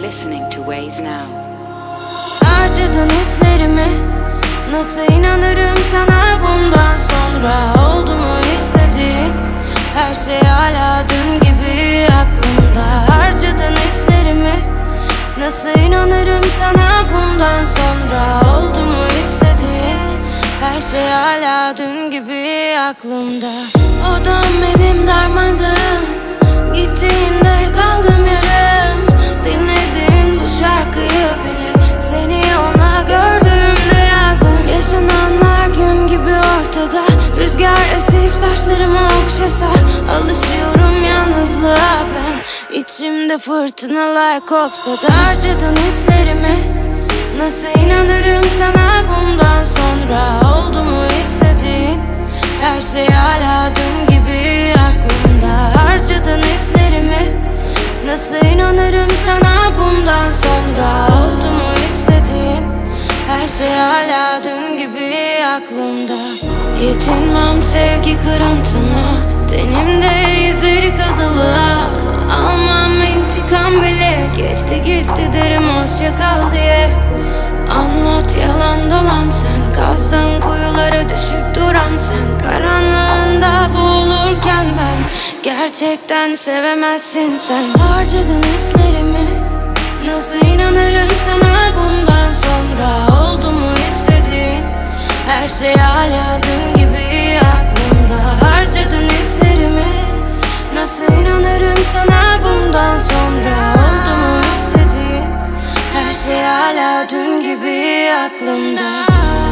listening to Waze Now. Harcadın hislerimi, nasıl inanırım sana bundan sonra? Oldu mu istediğin her şey hala dün gibi aklımda. Harcadın hislerimi, nasıl inanırım sana bundan sonra? Oldu mu istediğin her şey hala dün gibi aklımda. Odam evim darmadağın, gittiğinde kaldım yarım. Dinlediğin bu şarkıyı bile seni ona gördüğümde yazdım. Yaşananlar gün gibi ortada, rüzgar esip saçlarımı okşasa. Alışıyorum yalnızlığa ben, İçimde fırtınalar kopsa da. Harcadın hislerimi, nasıl inanırım sana bundan sonra? Oldu mu istediğin her şey hala dün gibi aklımda. Harcadın hislerimi, nasıl inanırım sana bundan sonra? Oldu mu istediğin her şey hala dün gibi aklımda. Yetinmem sevgi kırıntına, tenimde izleri kazılı. Almam intikam bile, geçti gitti derim hoşça kal diye. Anlat yalan dolan, sen kazdığın kuyulara düşüp duran sen. Karanlığında boğulurken ben, gerçekten sevemezsin sen. Harcadın hislerimi, nasıl inanırım sana bundan sonra? Oldu mu istediğin her şey hala dün gibi aklımda. Harcadın hislerimi, nasıl inanırım sana bundan sonra? Oldu mu istediğin her şey hala dün gibi aklımda.